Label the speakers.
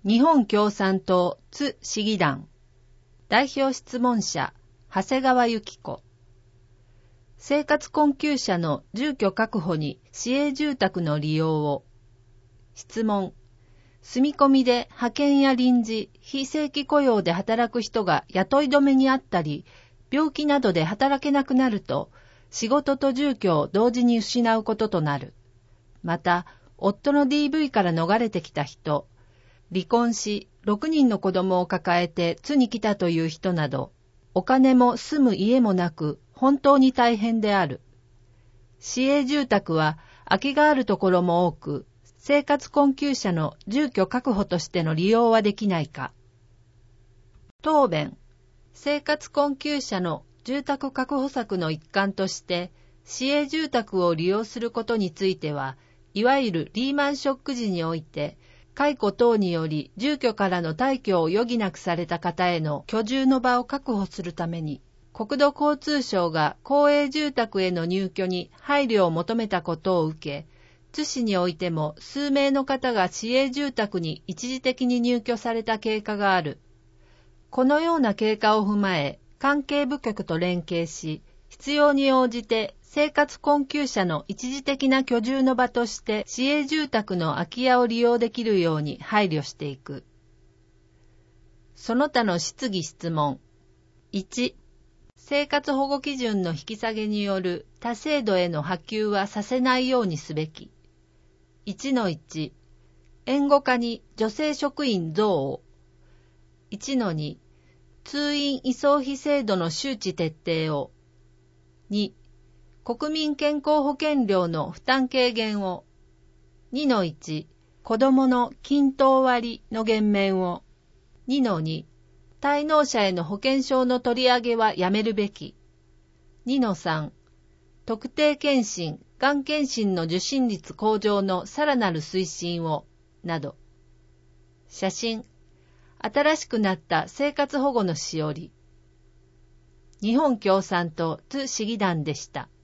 Speaker 1: 日本共産党津市議団代表質問者長谷川由紀子。生活困窮者の住居確保に市営住宅の利用を。質問。住み込みで派遣や臨時、非正規雇用で働く人が雇い止めにあったり、病気などで働けなくなると、仕事と住居を同時に失うこととなる。また、夫の DV から逃れてきた人、離婚し、6人の子供を抱えて津に来たという人など、お金も住む家もなく、本当に大変である。市営住宅は空きがあるところも多く、生活困窮者の住居確保としての利用はできないか。答弁。生活困窮者の住宅確保策の一環として、市営住宅を利用することについては、いわゆるリーマンショック時において、解雇等により住居からの退去を余儀なくされた方への居住の場を確保するために、国土交通省が公営住宅への入居に配慮を求めたことを受け、津市においても数名の方が市営住宅に一時的に入居された経過がある。このような経過を踏まえ、関係部局と連携し、必要に応じて生活困窮者の一時的な居住の場として市営住宅の空き家を利用できるように配慮していく。その他の質疑質問。1、生活保護基準の引き下げによる他制度への波及はさせないようにすべき。1-1、援護課に女性職員増を。1-2、通院移送費制度の周知徹底を。2、国民健康保険料の負担軽減を。2-1、子どもの均等割の減免を。2-2、滞納者への保険証の取り上げはやめるべき。2-3、特定健診、がん検診の受診率向上のさらなる推進を、など。写真。新しくなった生活保護のしおり。日本共産党津市議団でした。